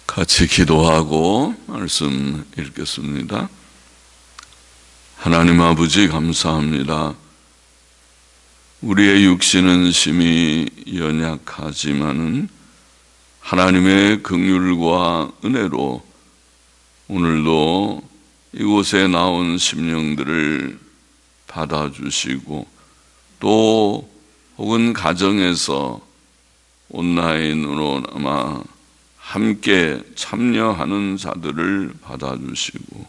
같이 기도하고 말씀 읽겠습니다. 하나님 아버지 감사합니다. 우리의 육신은 심히 연약하지만은 하나님의 긍휼과 은혜로 오늘도 이곳에 나온 심령들을 받아주시고 또 혹은 가정에서 온라인으로나마 함께 참여하는 자들을 받아주시고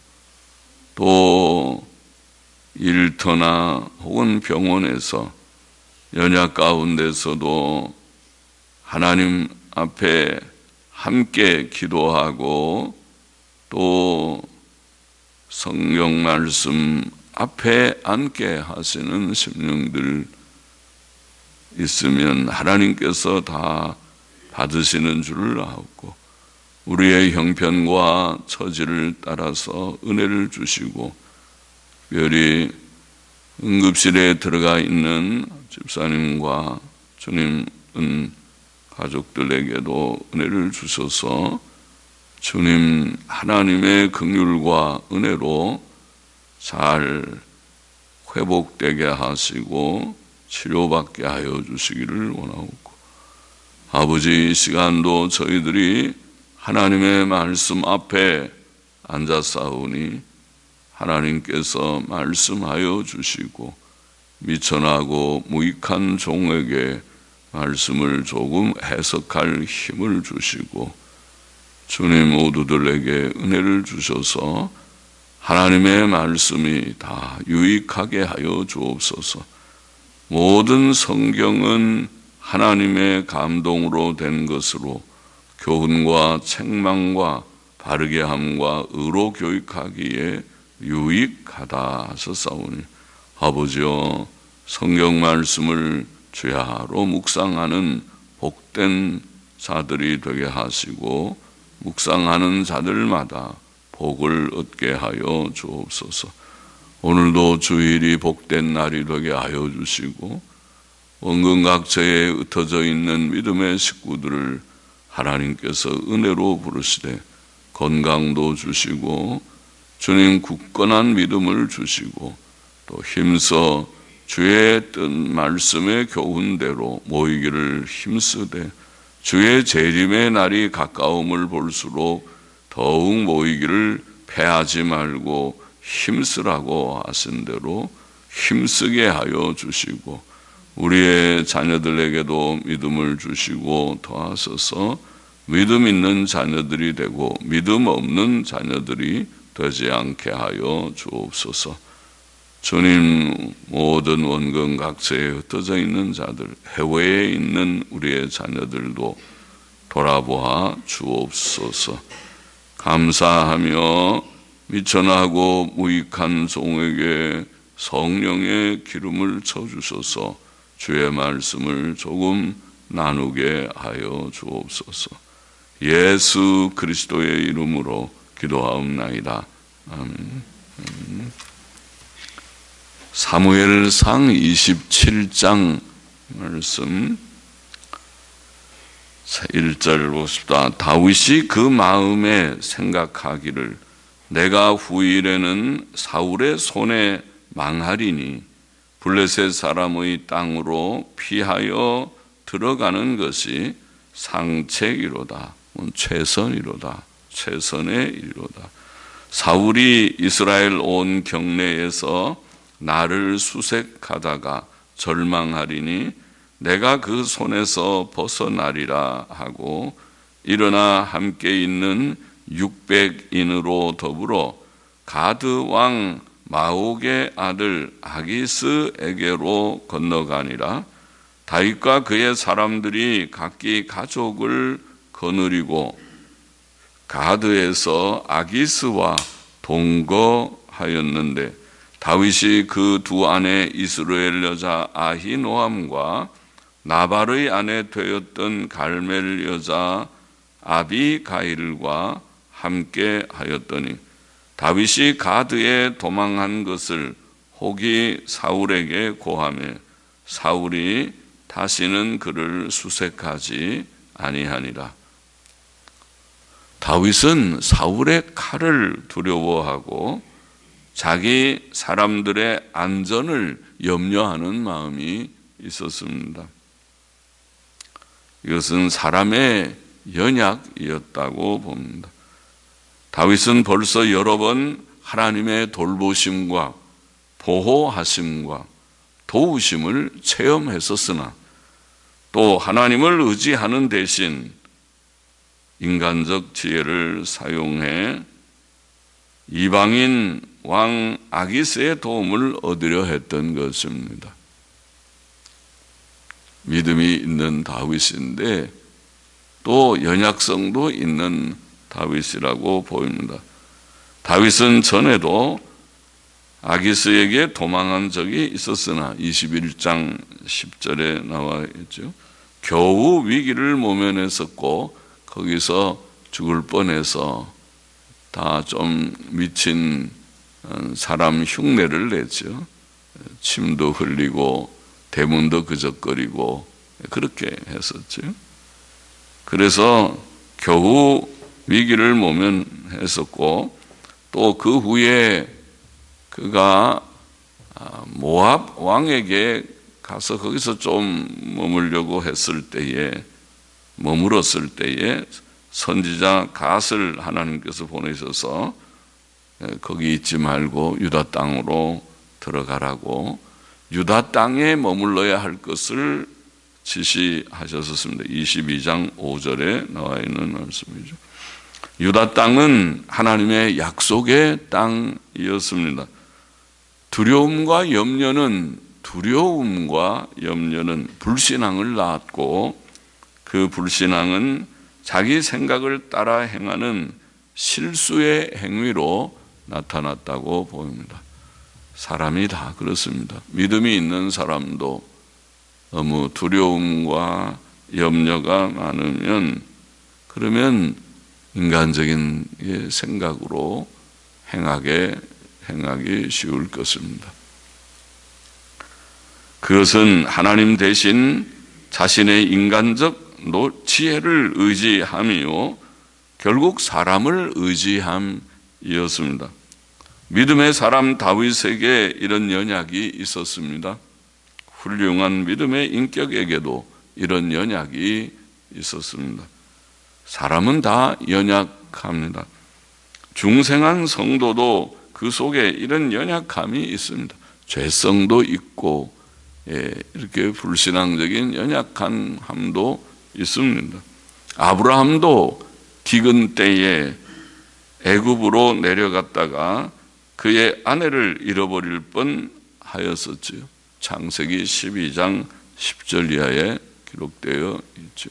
또 일터나 혹은 병원에서 연약 가운데서도 하나님 앞에 함께 기도하고 또 성경 말씀 앞에 앉게 하시는 심령들 있으면 하나님께서 다 받으시는 줄을 알고 우리의 형편과 처지를 따라서 은혜를 주시고 특별히 응급실에 들어가 있는 집사님과 주님은 가족들에게도 은혜를 주셔서 주님 하나님의 긍휼과 은혜로 잘 회복되게 하시고 치료받게 하여 주시기를 원하옵고 아버지 이 시간도 저희들이 하나님의 말씀 앞에 앉았사오니 하나님께서 말씀하여 주시고 미천하고 무익한 종에게 말씀을 조금 해석할 힘을 주시고 주님 모두들에게 은혜를 주셔서 하나님의 말씀이 다 유익하게 하여 주옵소서. 모든 성경은 하나님의 감동으로 된 것으로 교훈과 책망과 바르게 함과 의로 교육하기에 유익하다 하셨사오니 아버지여 성경 말씀을 주야로 묵상하는 복된 자들이 되게 하시고 묵상하는 자들마다 복을 얻게 하여 주옵소서. 오늘도 주일이 복된 날이 되게 하여 주시고 원근각처에 흩어져 있는 믿음의 식구들을 하나님께서 은혜로 부르시되 건강도 주시고 주님 굳건한 믿음을 주시고 또 힘써 주의 뜻 말씀의 교훈대로 모이기를 힘쓰되 주의 재림의 날이 가까움을 볼수록 더욱 모이기를 패하지 말고 힘쓰라고 하신 대로 힘쓰게 하여 주시고 우리의 자녀들에게도 믿음을 주시고 더하셔서 믿음 있는 자녀들이 되고 믿음 없는 자녀들이 되지 않게 하여 주옵소서. 주님 모든 원근 각처에 흩어져 있는 자들 해외에 있는 우리의 자녀들도 돌아보아 주옵소서. 감사하며 미천하고 무익한 종에게 성령의 기름을 쳐주셔서 주의 말씀을 조금 나누게 하여 주옵소서. 예수 그리스도의 이름으로 기도하옵나이다. 아멘. 사무엘상 27장 말씀 1절 보십시다. 다윗이 그 마음에 생각하기를 내가 후일에는 사울의 손에 망하리니 블레셋 사람의 땅으로 피하여 들어가는 것이 상책이로다. 최선이로다. 최선의 일이로다. 사울이 이스라엘 온 경내에서 나를 수색하다가 절망하리니 내가 그 손에서 벗어나리라 하고 일어나 함께 있는 600인으로 더불어 가드 왕 마옥의 아들 아기스에게로 건너가니라. 다윗과 그의 사람들이 각기 가족을 거느리고 가드에서 아기스와 동거하였는데 다윗이 그 두 아내 이스라엘 여자 아히노함과 나발의 아내 되었던 갈멜 여자 아비가일과 함께 하였더니 다윗이 가드에 도망한 것을 혹이 사울에게 고하매 사울이 다시는 그를 수색하지 아니하니라. 다윗은 사울의 칼을 두려워하고 자기 사람들의 안전을 염려하는 마음이 있었습니다. 이것은 사람의 연약이었다고 봅니다. 다윗은 벌써 여러 번 하나님의 돌보심과 보호하심과 도우심을 체험했었으나 또 하나님을 의지하는 대신 인간적 지혜를 사용해 이방인 왕 아기스의 도움을 얻으려 했던 것입니다. 믿음이 있는 다윗인데 또 연약성도 있는 다윗이라고 보입니다. 다윗은 전에도 아기스에게 도망한 적이 있었으나 21장 10절에 나와 있죠. 겨우 위기를 모면했었고 거기서 죽을 뻔해서 다 좀 미친 사람 흉내를 냈죠. 침도 흘리고 대문도 그적거리고 그렇게 했었죠. 그래서 겨우 위기를 모면했었고 또 그 후에 그가 모압 왕에게 가서 거기서 좀 머물었을 때에 선지자 갓을 하나님께서 보내셔서 거기 있지 말고 유다 땅으로 들어가라고 유다 땅에 머물러야 할 것을 지시하셨습니다. 22장 5절에 나와 있는 말씀이죠. 유다 땅은 하나님의 약속의 땅이었습니다. 두려움과 염려는 불신앙을 낳았고 그 불신앙은 자기 생각을 따라 행하는 실수의 행위로 나타났다고 보입니다. 사람이 다 그렇습니다. 믿음이 있는 사람도 너무 두려움과 염려가 많으면 그러면 인간적인 생각으로 행하기 쉬울 것입니다. 그것은 하나님 대신 자신의 인간적 지혜를 의지함이요 결국 사람을 의지함이었습니다. 믿음의 사람 다윗에게 이런 연약이 있었습니다. 훌륭한 믿음의 인격에게도 이런 연약이 있었습니다. 사람은 다 연약합니다. 중생한 성도도 그 속에 이런 연약함이 있습니다. 죄성도 있고 이렇게 불신앙적인 연약한 함도 있습니다. 아브라함도 기근 때에 애굽으로 내려갔다가 그의 아내를 잃어버릴 뻔하였었지요. 창세기 12장 10절 이하에 기록되어 있죠.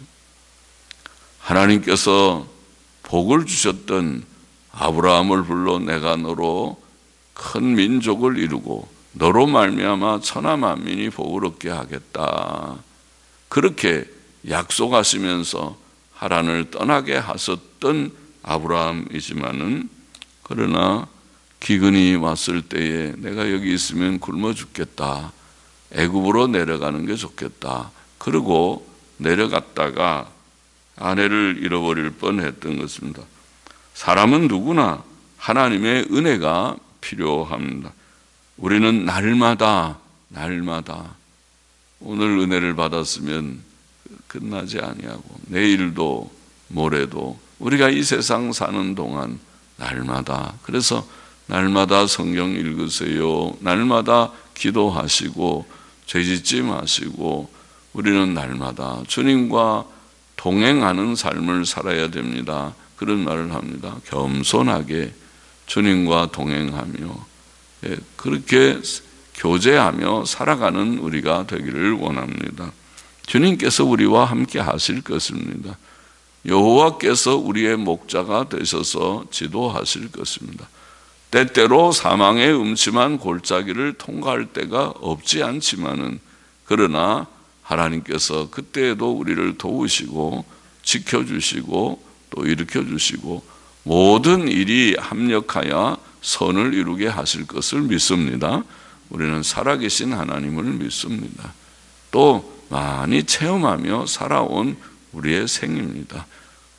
하나님께서 복을 주셨던 아브라함을 불러 내가 너로 큰 민족을 이루고 너로 말미암아 천하 만민이 복을 얻게 하겠다. 그렇게 약속하시면서 하란을 떠나게 하셨던 아브라함이지만은 그러나 기근이 왔을 때에 내가 여기 있으면 굶어 죽겠다. 애굽으로 내려가는 게 좋겠다. 그리고 내려갔다가 아내를 잃어버릴 뻔했던 것입니다. 사람은 누구나 하나님의 은혜가 필요합니다. 우리는 날마다 오늘 은혜를 받았으면 끝나지 아니하고 내일도 모레도 우리가 이 세상 사는 동안 날마다 그래서 날마다 성경 읽으세요. 날마다 기도하시고 죄짓지 마시고 우리는 날마다 주님과 동행하는 삶을 살아야 됩니다. 그런 말을 합니다. 겸손하게 주님과 동행하며 그렇게 교제하며 살아가는 우리가 되기를 원합니다. 주님께서 우리와 함께 하실 것입니다. 여호와께서 우리의 목자가 되셔서 지도하실 것입니다. 때때로 사망의 음침한 골짜기를 통과할 때가 없지 않지만은 그러나 하나님께서 그때에도 우리를 도우시고 지켜주시고 또 일으켜주시고 모든 일이 합력하여 선을 이루게 하실 것을 믿습니다. 우리는 살아계신 하나님을 믿습니다. 또 많이 체험하며 살아온 우리의 생입니다.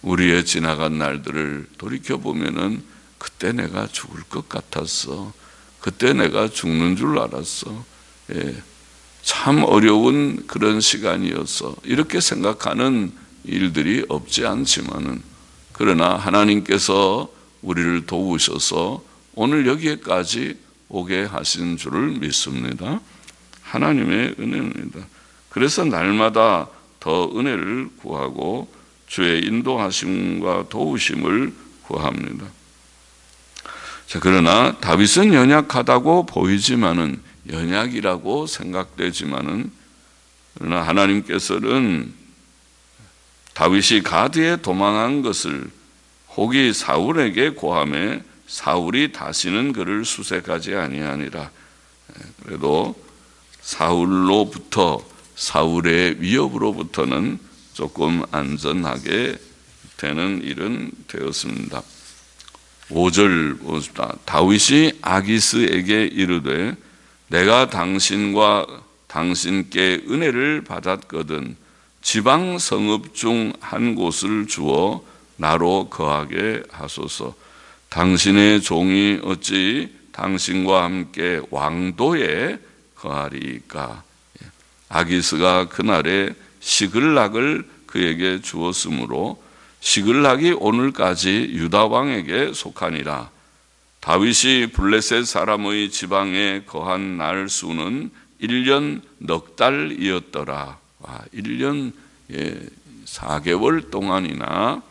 우리의 지나간 날들을 돌이켜보면은 그때 내가 죽을 것 같았어. 그때 내가 죽는 줄 알았어. 참 어려운 그런 시간이었어. 이렇게 생각하는 일들이 없지 않지만은, 그러나 하나님께서 우리를 도우셔서 오늘 여기에까지 오게 하신 줄을 믿습니다. 하나님의 은혜입니다. 그래서 날마다 더 은혜를 구하고 주의 인도하심과 도우심을 구합니다. 자, 그러나 다윗은 연약하다고 보이지만은, 연약이라고 생각되지만은, 그러나 하나님께서는 다윗이 가드에 도망한 것을 혹이 사울에게 고함해 사울이 다시는 그를 수색하지 아니하니라. 그래도 사울로부터, 사울의 위협으로부터는 조금 안전하게 되는 일은 되었습니다. 5절 보십시다. 다윗이 아기스에게 이르되 내가 당신과 당신께 은혜를 받았거든 지방 성읍 중 한 곳을 주어 나로 거하게 하소서. 당신의 종이 어찌 당신과 함께 왕도에 거하리까. 아기스가 그날에 시글락을 그에게 주었으므로 시글락이 오늘까지 유다 왕에게 속하니라. 다윗이 블레셋 사람의 지방에 거한 날 수는 1년 넉 달이었더라. 1년 4개월 동안이나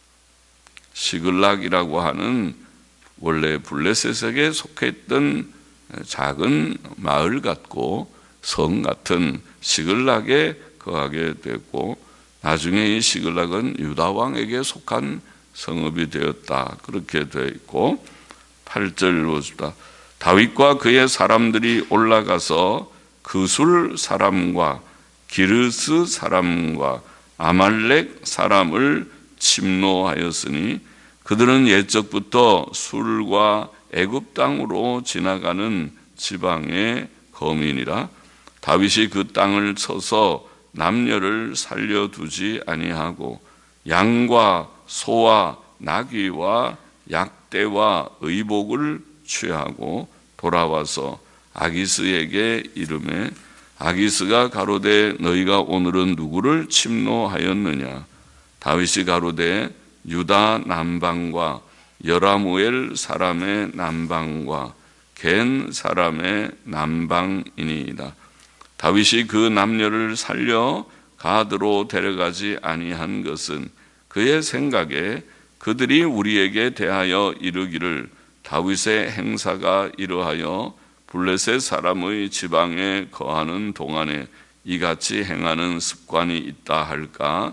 시글락이라고 하는 원래 블레셋에게 속했던 작은 마을 같고 성 같은 시글락에 거하게 됐고, 나중에 이 시글락은 유다 왕에게 속한 성읍이 되었다. 그렇게 되어 있고, 8절 보십시다. 다윗과 그의 사람들이 올라가서 그술 사람과 기르스 사람과 아말렉 사람을 침노하였으니 그들은 옛적부터 술과 애굽 땅으로 지나가는 지방의 거민이라. 다윗이 그 땅을 쳐서 남녀를 살려두지 아니하고 양과 소와 나귀와 약대와 의복을 취하고 돌아와서 아기스에게 이르매 아기스가 가로되 너희가 오늘은 누구를 침노하였느냐. 다윗이 가로되 유다 남방과 여라무엘 사람의 남방과 겐 사람의 남방이니이다. 다윗이 그 남녀를 살려 가드로 데려가지 아니한 것은 그의 생각에 그들이 우리에게 대하여 이르기를 다윗의 행사가 이러하여 블레셋 사람의 지방에 거하는 동안에 이같이 행하는 습관이 있다 할까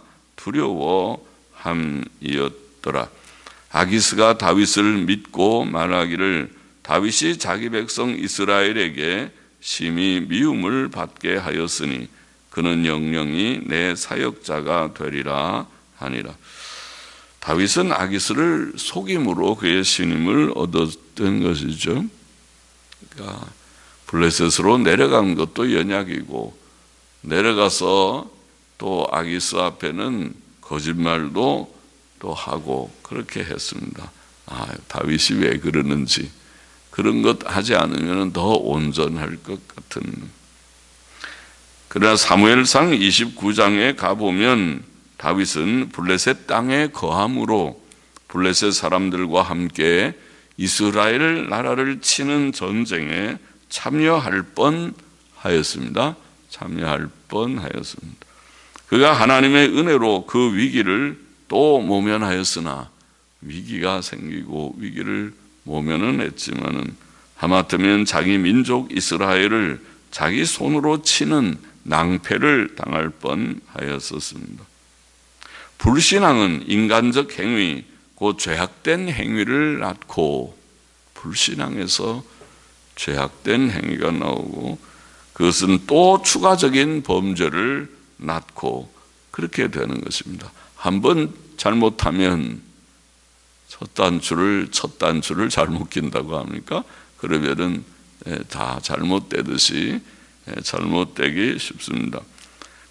두려워함이었더라. 아기스가 다윗을 믿고 말하기를 다윗이 자기 백성 이스라엘에게 심히 미움을 받게 하였으니 그는 영영이 내 사역자가 되리라 하니라. 다윗은 아기스를 속임으로 그의 신임을 얻었던 것이죠. 그러니까 블레셋으로 내려간 것도 연약이고, 내려가서 또 아기스 앞에는 거짓말도 또 하고 그렇게 했습니다. 다윗이 왜 그러는지, 그런 것 하지 않으면 더 온전할 것 같은. 그러나 사무엘상 29장에 가보면 다윗은 블레셋 땅에 거함으로 블레셋 사람들과 함께 이스라엘 나라를 치는 전쟁에 참여할 뻔하였습니다. 참여할 뻔하였습니다. 그가 하나님의 은혜로 그 위기를 또 모면하였으나, 위기가 생기고 위기를 모면은 했지만은 하마터면 자기 민족 이스라엘을 자기 손으로 치는 낭패를 당할 뻔하였었습니다. 불신앙은 인간적 행위, 곧 죄악된 행위를 낳고, 불신앙에서 죄악된 행위가 나오고 그것은 또 추가적인 범죄를 낳고 그렇게 되는 것입니다. 한번 잘못하면 첫 단추를 잘못 낀다고 합니까? 그러면은 다 잘못되듯이 잘못되기 쉽습니다.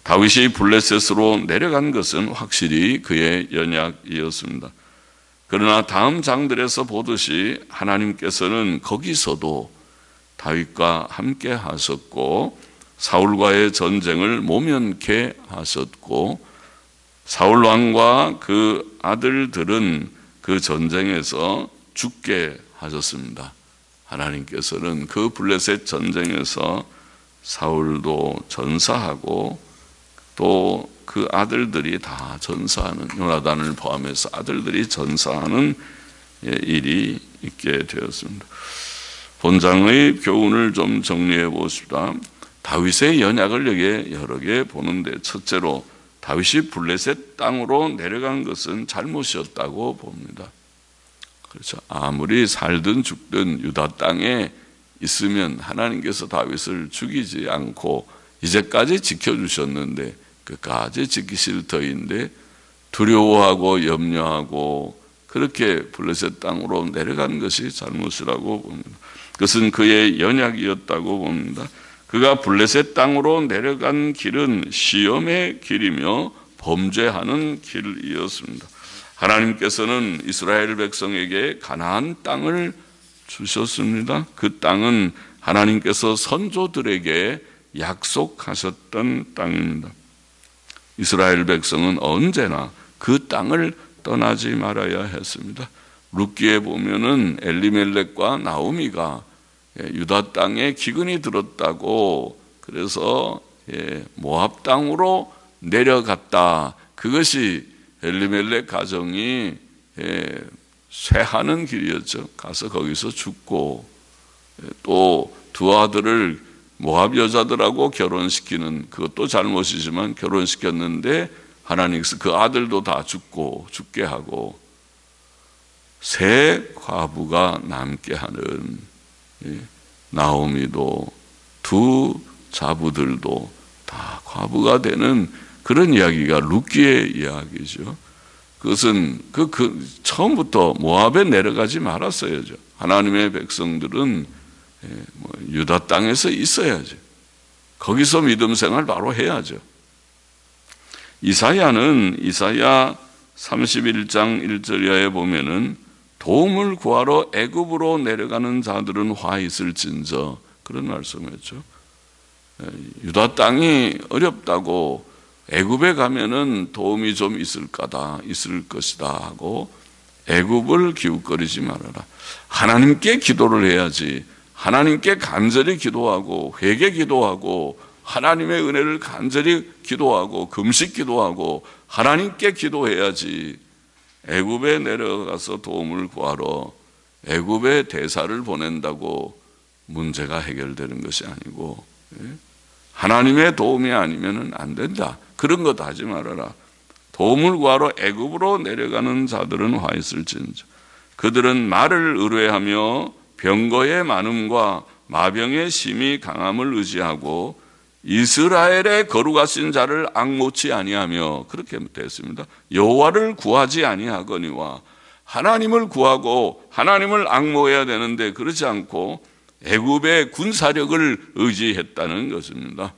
다윗이 블레셋으로 내려간 것은 확실히 그의 연약이었습니다. 그러나 다음 장들에서 보듯이 하나님께서는 거기서도 다윗과 함께 하셨고 사울과의 전쟁을 모면케 하셨고 사울 왕과 그 아들들은 그 전쟁에서 죽게 하셨습니다. 하나님께서는 그 블레셋 전쟁에서 사울도 전사하고 또 그 아들들이 다 전사하는, 요나단을 포함해서 아들들이 전사하는 일이 있게 되었습니다. 본장의 교훈을 좀 정리해 보십시다. 다윗의 연약을 여러 개 보는데, 첫째로 다윗이 블레셋 땅으로 내려간 것은 잘못이었다고 봅니다. 그렇죠. 아무리 살든 죽든 유다 땅에 있으면 하나님께서 다윗을 죽이지 않고 이제까지 지켜주셨는데 끝까지 지키실 터인데 두려워하고 염려하고 그렇게 블레셋 땅으로 내려간 것이 잘못이라고 봅니다. 그것은 그의 연약이었다고 봅니다. 그가 블레셋 땅으로 내려간 길은 시험의 길이며 범죄하는 길이었습니다. 하나님께서는 이스라엘 백성에게 가나안 땅을 주셨습니다. 그 땅은 하나님께서 선조들에게 약속하셨던 땅입니다. 이스라엘 백성은 언제나 그 땅을 떠나지 말아야 했습니다. 룻기에 보면은 엘리멜렉과 나오미가 유다 땅에 기근이 들었다고 그래서 모압 땅으로 내려갔다. 그것이 엘리멜렉 가정이 쇠하는 길이었죠. 가서 거기서 죽고 또 두 아들을 모압 여자들하고 결혼시키는, 그것도 잘못이지만 결혼시켰는데 하나님께서 그 아들도 다 죽게 하고 세 과부가 남게 하는, 나오미도 두 자부들도 다 과부가 되는 그런 이야기가 룻기의 이야기죠. 그것은 처음부터 모압에 내려가지 말았어야죠. 하나님의 백성들은 유다 땅에서 있어야죠. 거기서 믿음 생활 바로 해야죠. 이사야는 이사야 31장 1절 이하에 보면은 도움을 구하러 애굽으로 내려가는 자들은 화 있을진저, 그런 말씀했죠. 유다 땅이 어렵다고 애굽에 가면은 도움이 좀 있을 것이다 하고 애굽을 기웃거리지 말아라. 하나님께 기도를 해야지. 하나님께 간절히 기도하고 회개 기도하고 하나님의 은혜를 간절히 기도하고 금식 기도하고 하나님께 기도해야지. 애굽에 내려가서 도움을 구하러 애굽에 대사를 보낸다고 문제가 해결되는 것이 아니고, 하나님의 도움이 아니면 안 된다. 그런 것 하지 말아라. 도움을 구하러 애굽으로 내려가는 자들은 화 있을진저. 그들은 말을 의뢰하며 병거의 많음과 마병의 심히 강함을 의지하고 이스라엘의 거룩하신 자를 앙모치 아니하며, 그렇게 됐습니다. 여호와를 구하지 아니하거니와, 하나님을 구하고 하나님을 앙모해야 되는데 그렇지 않고 애굽의 군사력을 의지했다는 것입니다.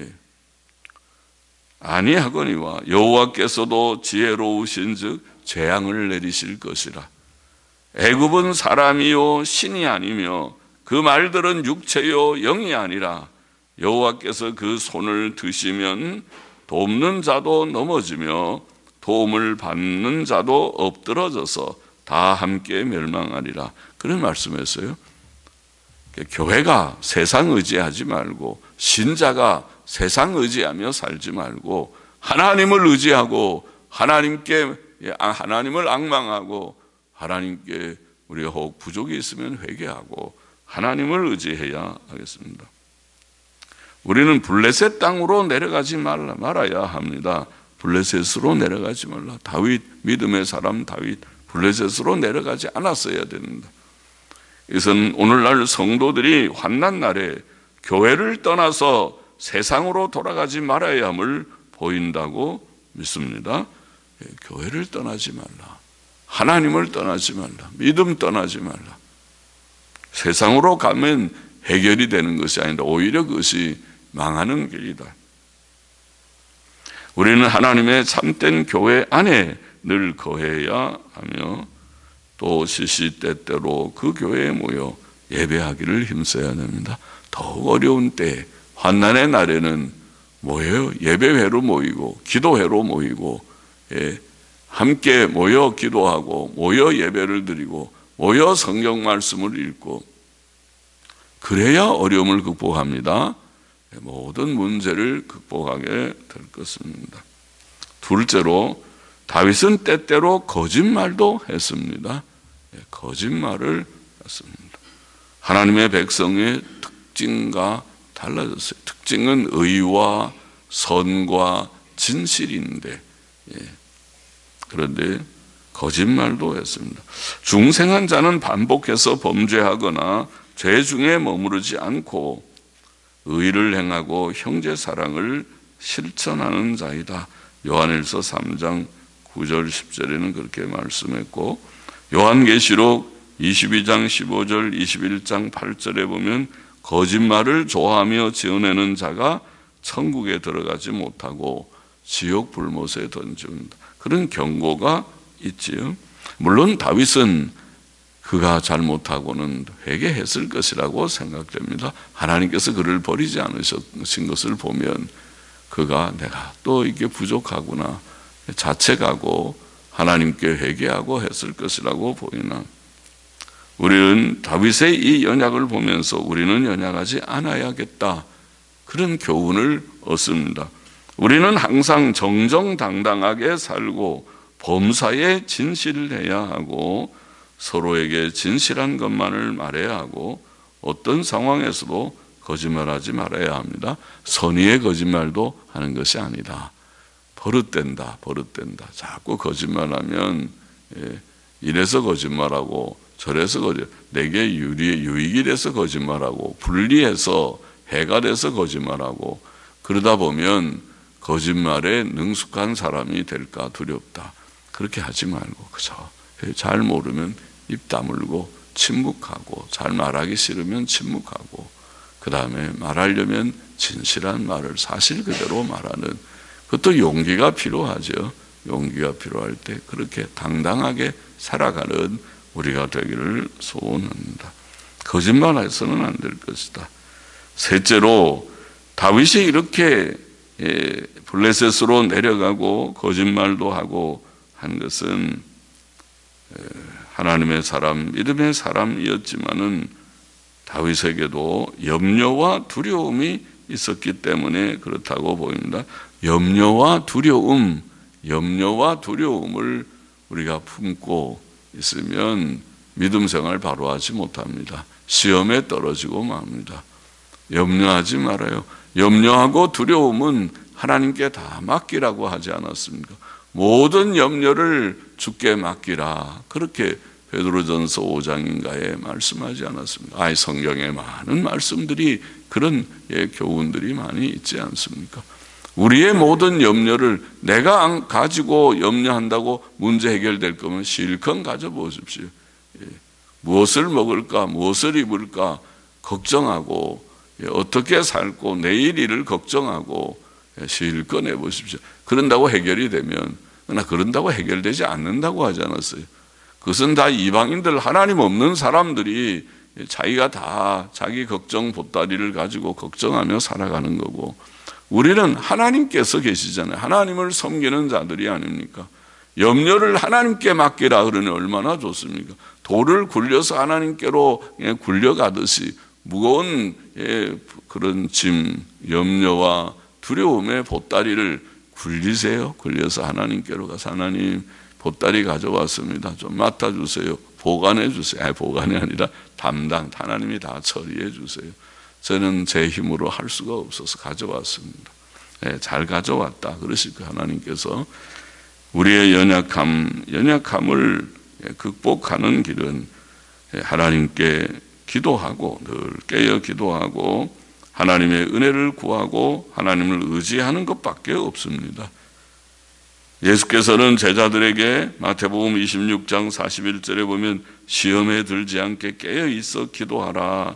아니하거니와 여호와께서도 지혜로우신즉 재앙을 내리실 것이라. 애굽은 사람이요 신이 아니며 그 말들은 육체요 영이 아니라 여호와께서 그 손을 드시면 돕는 자도 넘어지며 도움을 받는 자도 엎드러져서 다 함께 멸망하리라. 그런 말씀했어요. 교회가 세상 의지하지 말고, 신자가 세상 의지하며 살지 말고 하나님을 의지하고 하나님을 앙망하고 하나님께 우리가 혹 부족이 있으면 회개하고 하나님을 의지해야 하겠습니다. 우리는 블레셋 땅으로 내려가지 말아야 합니다. 블레셋으로 내려가지 말라. 다윗, 믿음의 사람 다윗, 블레셋으로 내려가지 않았어야 됩니다. 이것은 오늘날 성도들이 환난 날에 교회를 떠나서 세상으로 돌아가지 말아야 함을 보인다고 믿습니다. 교회를 떠나지 말라. 하나님을 떠나지 말라. 믿음 떠나지 말라. 세상으로 가면 해결이 되는 것이 아니라 오히려 그것이 망하는 길이다. 우리는 하나님의 참된 교회 안에 늘 거해야 하며 또 시시때때로 그 교회에 모여 예배하기를 힘써야 됩니다. 더욱 어려운 때, 환난의 날에는 모여요. 예배회로 모이고 기도회로 모이고 함께 모여 기도하고 모여 예배를 드리고 모여 성경 말씀을 읽고 그래야 어려움을 극복합니다. 모든 문제를 극복하게 될 것입니다. 둘째로 다윗은 때때로 거짓말도 했습니다. 거짓말을 했습니다. 하나님의 백성의 특징과 달라졌어요. 특징은 의와 선과 진실인데 그런데 거짓말도 했습니다. 중생한 자는 반복해서 범죄하거나 죄 중에 머무르지 않고 의를 행하고 형제 사랑을 실천하는 자이다. 요한일서 3장 9절 10절에는 그렇게 말씀했고 요한계시록 22장 15절 21장 8절에 보면 거짓말을 좋아하며 지어내는 자가 천국에 들어가지 못하고 지옥 불못에 던진다. 그런 경고가 있지요. 물론 다윗은 그가 잘못하고는 회개했을 것이라고 생각됩니다. 하나님께서 그를 버리지 않으신 것을 보면 그가 내가 또 이게 부족하구나 자책하고 하나님께 회개하고 했을 것이라고 보이나 우리는 다윗의 이 연약을 보면서 우리는 연약하지 않아야겠다. 그런 교훈을 얻습니다. 우리는 항상 정정당당하게 살고 범사에 진실해야 하고 서로에게 진실한 것만을 말해야 하고 어떤 상황에서도 거짓말하지 말아야 합니다. 선의의 거짓말도 하는 것이 아니다. 버릇된다. 자꾸 거짓말하면 이래서 거짓말하고 저래서 내게 유익이 돼서 거짓말하고 불리해서 해가 돼서 거짓말하고 그러다 보면 거짓말에 능숙한 사람이 될까 두렵다. 그렇게 하지 말고 그죠? 잘 모르면 입 다물고 침묵하고 잘 말하기 싫으면 침묵하고 그 다음에 말하려면 진실한 말을 사실 그대로 말하는 그것도 용기가 필요하죠. 용기가 필요할 때 그렇게 당당하게 살아가는 우리가 되기를 소원합니다. 거짓말해서는 안 될 것이다. 셋째로 다윗이 이렇게 블레셋으로 내려가고 거짓말도 하고 한 것은 하나님의 사람, 믿음의 사람이었지만은 다윗에게도 염려와 두려움이 있었기 때문에 그렇다고 보입니다. 염려와 두려움을 우리가 품고 있으면 믿음 생활 바로 하지 못합니다. 시험에 떨어지고 맙니다. 염려하지 말아요. 염려하고 두려움은 하나님께 다 맡기라고 하지 않았습니까? 모든 염려를 주께 맡기라. 그렇게 베드로전서 5장인가에 말씀하지 않았습니까? 성경에 많은 말씀들이 그런 교훈들이 많이 있지 않습니까? 우리의 모든 염려를 내가 가지고 염려한다고 문제 해결될 거면 실컷 가져보십시오. 무엇을 먹을까, 무엇을 입을까 걱정하고 어떻게 살고 내일 일을 걱정하고 실컷 해보십시오. 그런다고 해결이 되면 그러나 그런다고 해결되지 않는다고 하지 않았어요. 그것은 다 이방인들 하나님 없는 사람들이 자기가 다 자기 걱정 보따리를 가지고 걱정하며 살아가는 거고 우리는 하나님께서 계시잖아요. 하나님을 섬기는 자들이 아닙니까? 염려를 하나님께 맡기라 그러니 얼마나 좋습니까? 돌을 굴려서 하나님께로 굴려가듯이 무거운 그런 짐, 염려와 두려움의 보따리를 굴리세요. 굴려서 하나님께로 가서 하나님 보따리 가져왔습니다. 좀 맡아주세요. 보관해 주세요. 보관이 아니라 담당, 하나님이 다 처리해 주세요. 저는 제 힘으로 할 수가 없어서 가져왔습니다. 잘 가져왔다. 그러실 거예요. 하나님께서 우리의 연약함을 극복하는 길은 하나님께 기도하고 늘 깨어 기도하고 하나님의 은혜를 구하고 하나님을 의지하는 것밖에 없습니다. 예수께서는 제자들에게 마태복음 26장 41절에 보면 시험에 들지 않게 깨어 있어 기도하라.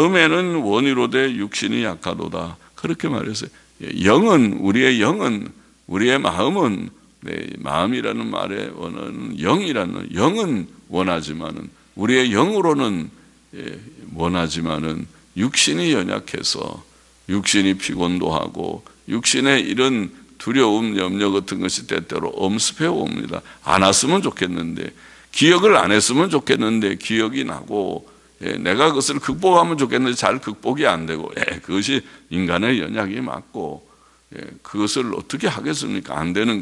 마음에는 원이로되 육신이 약하도다. 그렇게 말했어요. 우리의 영은 우리의 마음은 마음이라는 말에 원하는 영은 원하지만은 우리의 영으로는 원하지만은 육신이 연약해서 육신이 피곤도 하고 육신의 이런 두려움, 염려 같은 것이 때때로 엄습해 옵니다. 안 왔으면 좋겠는데, 기억을 안 했으면 좋겠는데 기억이 나고, 내가 그것을 극복하면 좋겠는데 잘 극복이 안 되고, 그것이 인간의 연약이 맞고, 그것을 어떻게 하겠습니까? 안 되는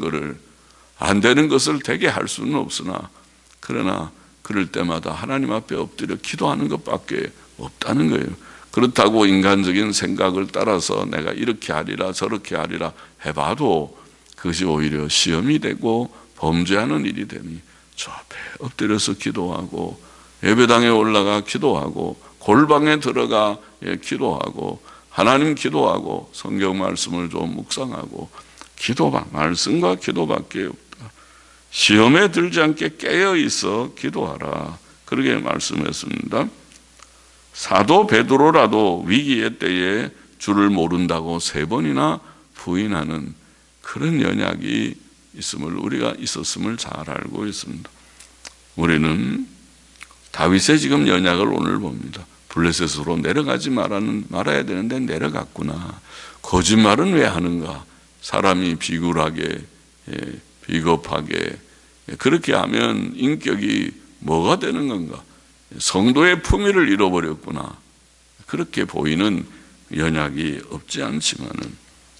것을 되게 할 수는 없으나, 그러나 그럴 때마다 하나님 앞에 엎드려 기도하는 것밖에 없다는 거예요. 그렇다고 인간적인 생각을 따라서 내가 이렇게 하리라 저렇게 하리라 해봐도 그것이 오히려 시험이 되고 범죄하는 일이 되니 저 앞에 엎드려서 기도하고, 예배당에 올라가 기도하고, 골방에 들어가 기도하고, 하나님 기도하고, 성경 말씀을 좀 묵상하고, 말씀과 기도밖에 없다. 시험에 들지 않게 깨어있어 기도하라, 그렇게 말씀했습니다. 사도 베드로라도 위기의 때에 주를 모른다고 3번이나 부인하는 그런 연약이 우리가 있었음을 잘 알고 있습니다. 우리는 다윗의 지금 연약을 오늘 봅니다. 블레셋으로 내려가지 말아야 되는데 내려갔구나. 거짓말은 왜 하는가? 사람이 비굴하게, 비겁하게 그렇게 하면 인격이 뭐가 되는 건가? 성도의 품위를 잃어버렸구나. 그렇게 보이는 연약이 없지 않지만은,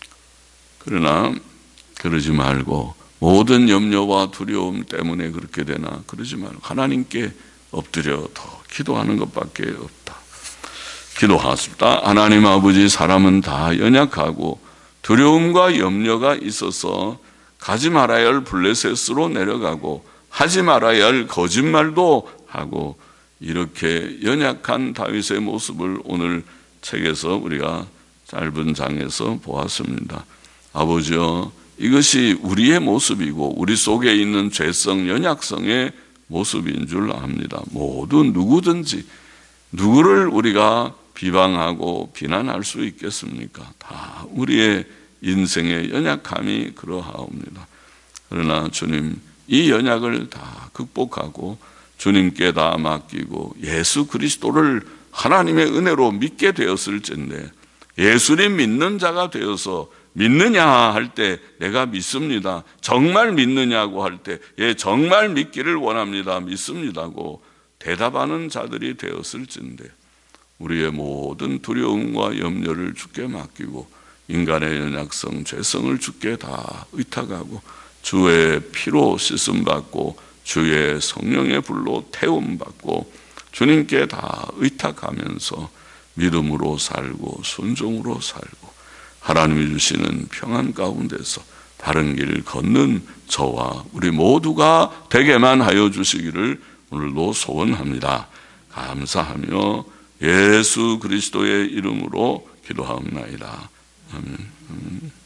그러나 그러지 말고 모든 염려와 두려움 때문에 그렇게 되나 그러지 말고 하나님께 엎드려 더 기도하는 것밖에 없다. 기도하십시다. 하나님 아버지, 사람은 다 연약하고 두려움과 염려가 있어서 가지 말아야 할 블레셋으로 내려가고 하지 말아야 할 거짓말도 하고, 이렇게 연약한 다윗의 모습을 오늘 책에서 우리가 짧은 장에서 보았습니다. 아버지여, 이것이 우리의 모습이고 우리 속에 있는 죄성, 연약성의 모습인 줄 압니다. 모두 누구든지 누구를 우리가 비방하고 비난할 수 있겠습니까? 다 우리의 인생의 연약함이 그러하옵니다. 그러나 주님, 이 연약을 다 극복하고 주님께 다 맡기고 예수 그리스도를 하나님의 은혜로 믿게 되었을진데, 예수님 믿는 자가 되어서 믿느냐 할 때 내가 믿습니다. 정말 믿느냐고 할 때 정말 믿기를 원합니다. 믿습니다고 대답하는 자들이 되었을진데, 우리의 모든 두려움과 염려를 주께 맡기고 인간의 연약성, 죄성을 주께 다 의탁하고 주의 피로 씻음받고 주의 성령의 불로 태움받고 주님께 다 의탁하면서 믿음으로 살고 순종으로 살고 하나님이 주시는 평안 가운데서 바른 길 걷는 저와 우리 모두가 되게만 하여 주시기를 오늘도 소원합니다. 감사하며 예수 그리스도의 이름으로 기도하옵나이다. 아멘.